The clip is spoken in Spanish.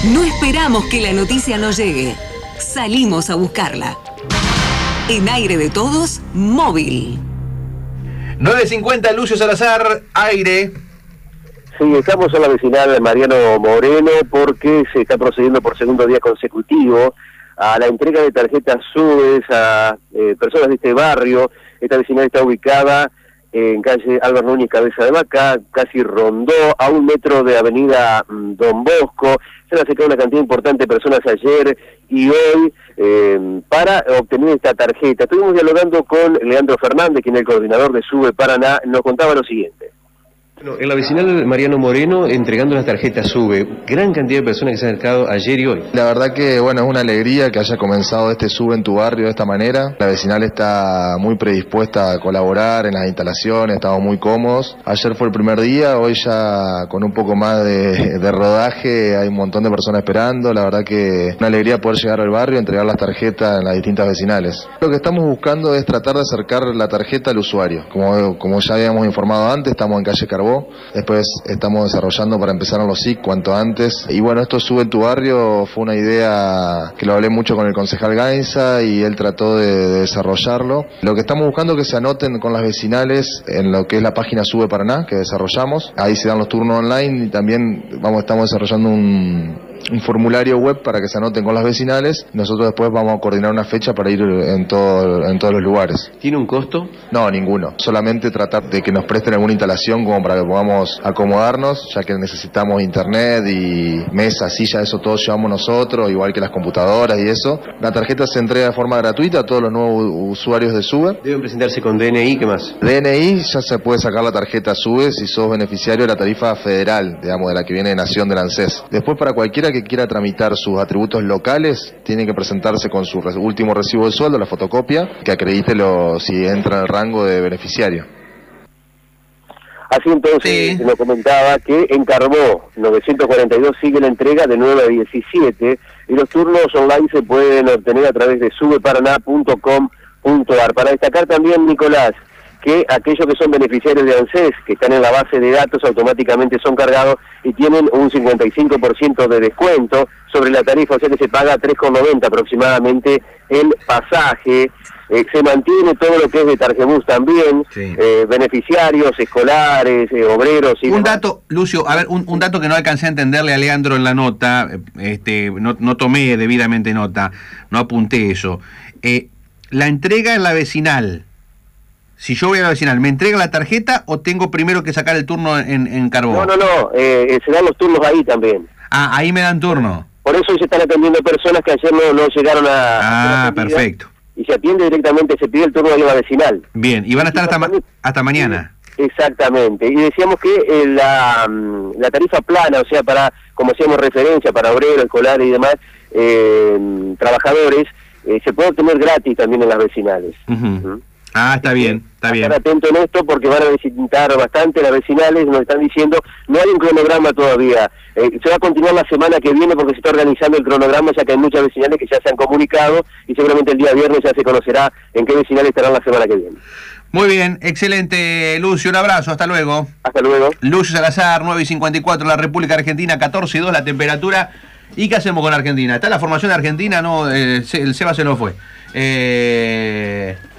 No esperamos que la noticia nos llegue. Salimos a buscarla. En Aire de Todos, móvil. 9:50, Lucio Salazar, aire. Sí, estamos en la vecinal Mariano Moreno porque se está procediendo por segundo día consecutivo a la entrega de tarjetas SUBE a personas de este barrio. Esta vecinal está ubicada en calle Álvaro Núñez Cabeza de Vaca, casi Rondó, a 1 metro de avenida Don Bosco. Se han acercado una cantidad importante de personas ayer y hoy para obtener esta tarjeta. Estuvimos dialogando con Leandro Fernández, quien es el coordinador de SUBE Paraná, nos contaba lo siguiente. Bueno, en la vecinal Mariano Moreno, entregando las tarjetas SUBE, gran cantidad de personas que se han acercado ayer y hoy. La verdad que, bueno, es una alegría que haya comenzado este SUBE en tu barrio de esta manera. La vecinal está muy predispuesta a colaborar en las instalaciones, estamos muy cómodos. Ayer fue el primer día, hoy ya con un poco más de rodaje, hay un montón de personas esperando. La verdad que es una alegría poder llegar al barrio, entregar las tarjetas en las distintas vecinales. Lo que estamos buscando es tratar de acercar la tarjeta al usuario. Como ya habíamos informado antes, estamos en calle Carbó. Después estamos desarrollando para empezar en los SIC cuanto antes. Y bueno, esto SUBE en tu barrio fue una idea que lo hablé mucho con el concejal Gainza y él trató de desarrollarlo. Lo que estamos buscando es que se anoten con las vecinales en lo que es la página SUBE Paraná que desarrollamos. Ahí se dan los turnos online y también estamos desarrollando un formulario web para que se anoten con las vecinales. Nosotros después vamos a coordinar una fecha para ir en todos los lugares. ¿Tiene un costo? No, ninguno. Solamente tratar de que nos presten alguna instalación como para que podamos acomodarnos, ya que necesitamos internet y mesas, sillas, eso todo llevamos nosotros, igual que las computadoras y eso. La tarjeta se entrega de forma gratuita a todos los nuevos usuarios de SUBE. Deben presentarse con DNI, ¿qué más? DNI, ya se puede sacar la tarjeta SUBE si sos beneficiario de la tarifa federal, digamos, de la que viene de Nación del ANSES. Después, para cualquiera que quiera tramitar sus atributos locales, tiene que presentarse con su último recibo de sueldo, la fotocopia, que acredite si entra en el rango de beneficiario. Así entonces nos comentaba que en Carbó 942 sigue la entrega de 9 a 17 y los turnos online se pueden obtener a través de subeparaná.com.ar. Para destacar también, Nicolás, que aquellos que son beneficiarios de ANSES, que están en la base de datos, automáticamente son cargados y tienen un 55% de descuento sobre la tarifa, o sea que se paga 3,90 aproximadamente el pasaje. Se mantiene todo lo que es de Tarjebus también, sí. Beneficiarios, escolares, obreros y un demás. Dato, Lucio, a ver, un dato que no alcancé a entenderle a Leandro en la nota, no tomé debidamente nota, no apunté eso. La entrega en la vecinal. Si yo voy a la vecinal, ¿me entrega la tarjeta o tengo primero que sacar el turno en Carbó? No, se dan los turnos ahí también. Ah, ahí me dan turno. Por eso hoy se están atendiendo personas que ayer no llegaron a perfecto. Y se atiende directamente, se pide el turno de la vecinal. Bien, y van a estar hasta mañana. Exactamente, y decíamos que la tarifa plana, o sea, como hacíamos referencia, para obreros, escolares y demás, trabajadores, se puede obtener gratis también en las vecinales. Ah, está bien, está bien. Estar atento en esto porque van a visitar bastante las vecinales, nos están diciendo, no hay un cronograma todavía, se va a continuar la semana que viene porque se está organizando el cronograma, ya que hay muchas vecinales que ya se han comunicado y seguramente el día viernes ya se conocerá en qué vecinales estarán la semana que viene. Muy bien, excelente, Lucio, un abrazo, hasta luego. Hasta luego. Lucio Salazar, 9:54 en la República Argentina, 14:02 la temperatura. ¿Y qué hacemos con Argentina? ¿Está la formación de Argentina? No, el Seba se nos fue.